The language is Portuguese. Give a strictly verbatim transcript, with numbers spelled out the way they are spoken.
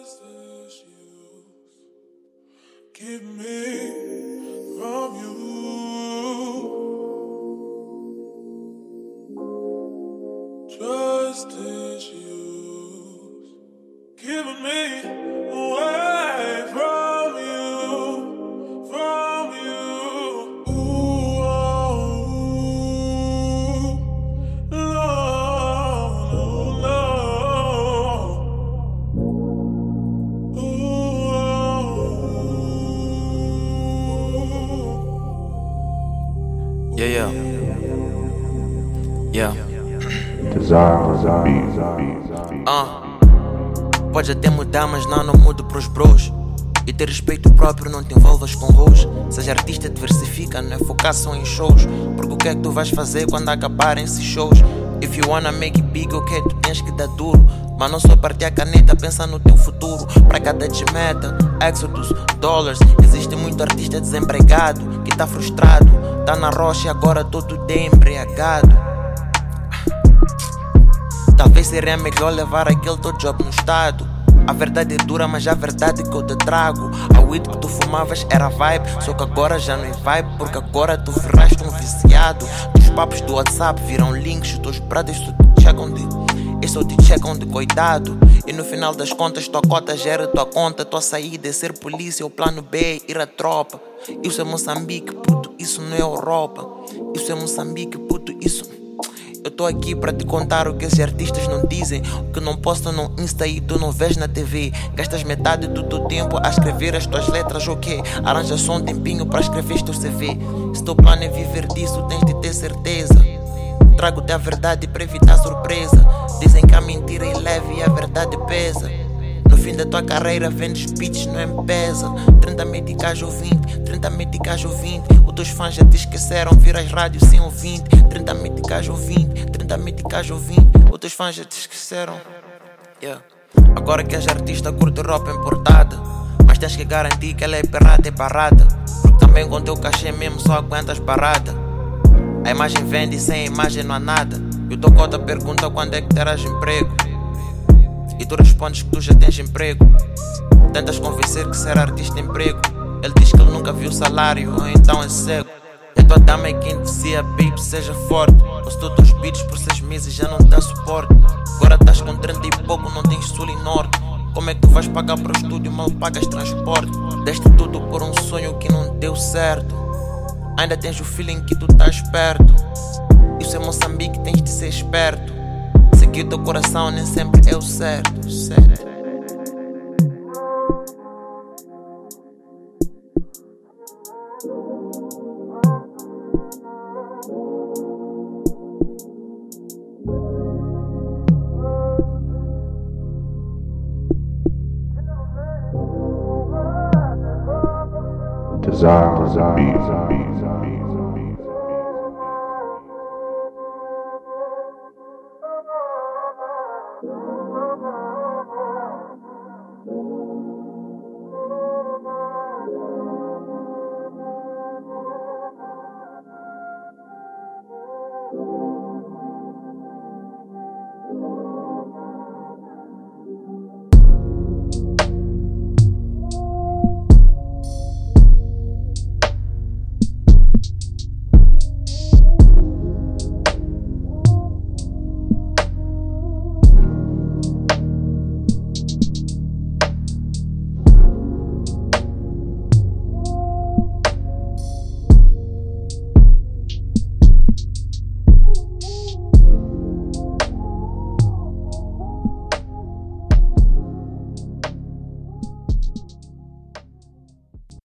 Trust issues keep me from you. Trust issues keeping me away from you, from you. Ooh, oh, ooh, no, no, no. Ooh. Yeah, yeah. Yeah. Desire, beat, Ah, pode até mudar, mas não, não mudo pros bros. E ter respeito próprio, não te envolvas com hoes. Seja artista, diversifica, não é focar só em shows. Porque o que é que tu vais fazer quando acabarem esses shows? If you wanna make it big, ok, tu tens que dar duro. Mas não só partir a caneta, pensa no teu futuro. Pra cada desmeta, Exodus, Dollars. Existe muito artista desempregado que tá frustrado, tá na rocha e agora todo dia embriagado. Talvez seria melhor levar aquele teu job no estado. A verdade é dura, mas a verdade que eu te trago. A weed que tu fumavas era vibe, só que agora já não é vibe, porque agora tu viraste um viciado. Os papos do WhatsApp viram links, os teus brothers só te checam de eles só te checam de coitado. E no final das contas tua cota gera tua conta. Tua saída é ser polícia, o plano B é ir à tropa. Isso é Moçambique, puto, isso não é Europa. Isso é Moçambique, puto, isso... Eu tô aqui pra te contar o que esses artistas não dizem, o que não postam no Insta e tu não vês na T V. Gastas metade do teu tempo a escrever as tuas letras, ok? Arranja só um tempinho pra escrever teu C V. Se teu plano é viver disso, tens de ter certeza. Trago-te a verdade pra evitar surpresa. Dizem que a mentira é leve e a verdade pesa. No fim da tua carreira vendes beats no M-Pesa. Trinta medicais ou vinte, trinta medicais ou vinte. Os teus fãs já te esqueceram, viras rádio sem ouvinte. Trinta medicais ou vinte, trinta medicais ou vinte. Os teus fãs já te esqueceram. Yeah. Agora que és artista curte roupa importada, mas tens que garantir que ela é pirata e barata. Porque também com teu cachê mesmo só aguentas parada. A imagem vende e sem a imagem não há nada. E o teu cota pergunta quando é que terás emprego. E tu respondes que tu já tens emprego. Tentas convencer que ser artista é emprego. Ele diz que ele nunca viu salário, ou então é cego. E a tua dama é quem dizia, baby, seja forte. Postou teus beats por seis meses, já não dá suporte. Agora estás com trinta e pouco, não tens sul e norte. Como é que tu vais pagar para o estúdio, mal pagas transporte? Deste tudo por um sonho que não deu certo. Ainda tens o feeling que tu estás perto. Isso é Moçambique, tens de ser esperto. Seguir teu coração nem sempre é o certo, certo. desire, beat, beat.